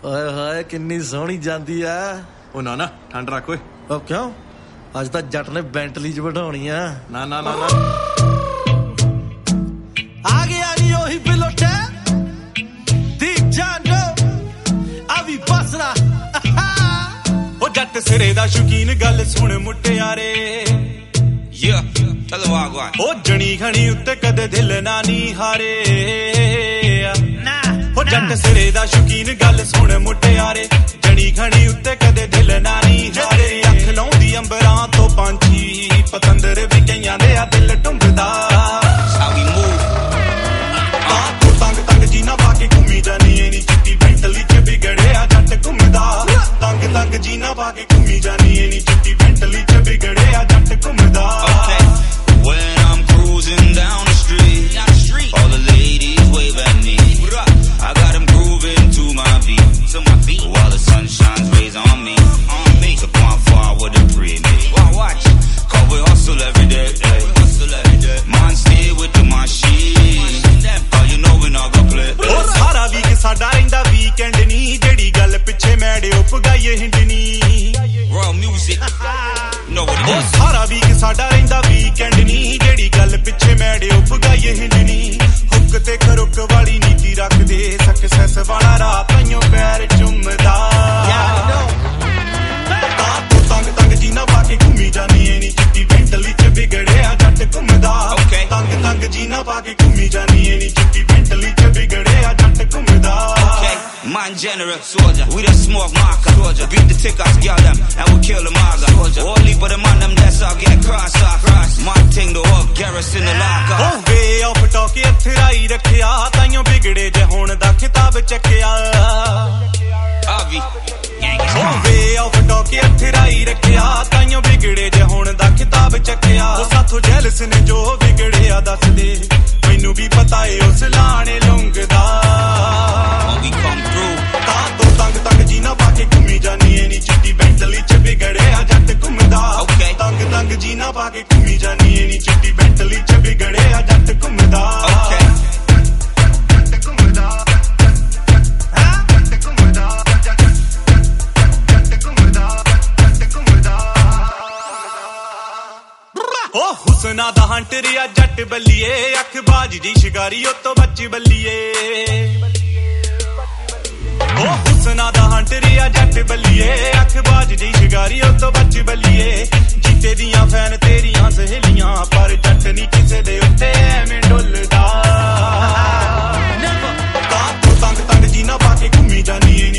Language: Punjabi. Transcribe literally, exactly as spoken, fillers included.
ਓਏ ਹੋਏ ਕਿੰਨੀ ਸੋਹਣੀ ਜਾਂਦੀ ਆ। ਉਹ ਨਾ ਨਾ ਠੰਡ ਰੱਖ ਓਏ। ਉਹ ਕਿਉਂ? ਅੱਜ ਤਾਂ ਜੱਟ ਨੇ ਬੈਂਟਲੀ ਚ ਬਿਠਾਉਣੀ ਆ। ਨਾ ਨਾ ਨਾ ਨਾ ਆ ਗਿਆ ਨੀ ਉਹੀ ਬਿਲੋਟਾ ਦੀ ਜਾਨੋ ਆ ਵੀ ਬਸਰਾ। ਉਹ ਜੱਟ ਸਿਰੇ ਦਾ ਸ਼ੌਕੀਨ ਗੱਲ ਸੁਣ ਮੁਟਿਆਰੇ ਯਾ ਚੱਲ ਵਾਗਵਾ। ਉਹ ਜਣੀ ਖਣੀ ਉੱਤੇ ਕਦੇ ਦਿਲ ਨਾ ਨੀ ਹਾਰੇ ਨਾ। ਉਹ ਜੱਟ ਸਿਰੇ ਦਾ ਸ਼ੌਕੀਨ ਗੱਲ ਸੁਣ ਮੁਟਿਆਰੇ ਜਣੀ ਖਣੀ ਉੱਤੇ ਕਦੇ ਦਿਲ ਨਾ ਨੀ ਹਾਰੇ। ਅੱਖ ਲਾਉਂਦੀ ਅੰਬਰਾਂ ਤੋਂ ਪੰਛੀ ਪਤੰਦਰ ਵੀ ਕਈਆਂ ਦੇ ਆ ਦਿਲ ਟੁੰਬਦਾ। ਤੰਗ ਤੰਗ ਜੀਨਾ ਪਾ ਕੇ ਘੁੰਮੀ ਜਾਨੀ ਐ ਨੀ ਚਿੱਟੀ ਬੈਂਟਲੀ ਚ ਵਿਗੜਿਆ ਜੱਟ ਘੁੰਮਦਾ। ਤੰਗ ਤੰਗ ਜੀਨਾ ਪਾ ਕੇ ਘੁੰਮੀ ਜਾਨੀ ਐ ਨੀ ਚਿੱਟੀ ਬੈਂਟਲੀ ਚ ਵਿਗੜਿਆ ਜੱਟ ਘੁੰਮਦਾ। When I'm cruising down the street, all the ladies wave at me. I got them grooving to my beat, to my beat. While the sun shines rays on me, on me. So come forward and pray me. Watch, cause we hustle every day, hey. Hustle every day. Man, stay with the machine. Cause you know we not gonna play. ਉਹ ਸਾਰਾ ਵੀਕ ਸਾਡਾ ਰਹਿੰਦਾ ਵੀਕਐਂਡ ਨੀ ਜਿਹੜੀ ਗੱਲ ਪਿੱਛੇ ਮੈੜਿਓ ਪਗਾਈਏ ਹਿੰਡਨੀ। Raw music, know what it ਉਹ is. ਸਾਰਾ ਵੀਕ ਸਾਡਾ ਰਹਿੰਦਾ ਵੀਕਐਂਡ ਨੀ ਜਿਹੜੀ ਗੱਲ ਪਿੱਛੇ ਮੈੜਿਓ ਪਗਾਈਏ ਹਿੰਡਨੀ। ਹੁੱਕ ਤੇ ਖਰੁੱਕ ਵਾਲੀ ਨੀਤੀ ਰੱਖਦੇ ਸਕਸੈਸ ਵਾਲਾ ਰਾਹ ਤਾਈਓ ਪੈਰ ਚੁੰਮਦਾ। ਤਾਂ ਤੰਗ ਤੰਗ ਜੀਨਾ ਪਾ ਕੇ ਘੁੰਮੀ ਜਾਨੀ ਐ ਨੀ ਚਿੱਟੀ ਬੈਂਟਲੀ ਚ ਵਿਗੜਿਆ ਜੱਟ ਘੁੰਮਦਾ। ਤੰਗ ਤੰਗ ਜੀਨਾ ਪਾ ਕੇ ਘੁੰਮੀ ਜਾਨੀ ਐ ਨੀ ਚਿੱਟੀ ਬੈਂਟਲੀ ਚ ਵਿਗੜਿਆ ਜੱਟ ਘੁੰਮਦਾ। Man general soldier, we the smoke marker soldier. Beat the tickers, girl them, and we kill the maga soldier. All leave for the man them that's all get cross off. Cross, man thing the whole garrison the locker. Oh way of talk ਅਥਰਾਈ ਰੱਖਿਆ ਤਾਈਓ ਵਿਗੜੇ ਜੇ ਹੁਣ ਦਾ ਖਿਤਾਬ ਚੱਕਿਆ। Avi, Oh way of talk ਅਥਰਾਈ ਰੱਖਿਆ ਤਾਈਓ ਵਿਗੜੇ ਜੇ ਹੁਣ ਦਾ ਖਿਤਾਬ ਚੱਕਿਆ। ਉਹ ਸਾਥੋਂ ਜੈਲਸ ਨੇ ਜੋ ਵਿਗੜਿਆ ਦੱਸਦੇ ਮੈਨੂੰ ਵੀ ਪਤਾ ਏ ਉਸ ਲਾਣੇ ਲੁੰਗਦਾ। we come through. ਤਾਂ ਤੋਂ ਤੰਗ ਤੰਗ ਜੀਨਾ ਪਾ ਕੇ ਘੁੰਮੀ ਜਾਨੀ ਐ ਨੀ ਚਿੱਟੀ ਬੈਂਟਲੀ ਚ ਵਿਗੜਿਆ ਜੱਟ ਘੁੰਮਦਾ। ਤੰਗ ਤੰਗ ਜੀਨਾ ਪਾ ਕੇ ਘੁੰਮੀ ਜਾਨੀ ਐ ਨੀ ਚਿੱਟੀ ਬੈਂਟਲੀ ਚ ਵਿਗੜਿਆ ਜੱਟ ਘੁੰਮਦਾ। ਜੱਟ ਘੁੰਮਦਾ ਹਾਂ ਜੱਟ ਘੁੰਮਦਾ ਜੱਟ ਘੁੰਮਦਾ ਜੱਟ ਘੁੰਮਦਾ। ਉਹ ਹੁਸਨਾ ਦਾ ਹੰਟਰ ਆ ਜੱਟ ਬੱਲੀਏ ਅੱਖ ਬਾਜ ਦੀ ਸ਼ਿਕਾਰੀ ਉਤੋਂ ਬੱਚ ਬੱਲੀਏ। ਉਹ ਹੁਸਨਾ ਦਾ ਹੰਟਰ ਆ ਜੱਟ ਬੱਲੀਏ ਅੱਖ ਬਾਜ ਦੀ ਸ਼ਿਕਾਰੀ ਉਤੋਂ ਬੱਚ ਬੱਲੀਏ। ਜੀਤੇ ਦੀਆਂ ਫੈਨ ਤੇਰੀਆਂ ਸਹੇਲੀਆਂ ਪਰ ਜੱਟ ਨੀ ਕਿਸੇ ਦੇ ਉੱਤੇ ਐਵੇਂ ਡੁੱਲਦਾ। ਤਾਂ ਤੰਗ ਤੰਗ ਜੀਨਾ ਪਾ ਕੇ ਘੁੰਮੀ ਜਾਨੀ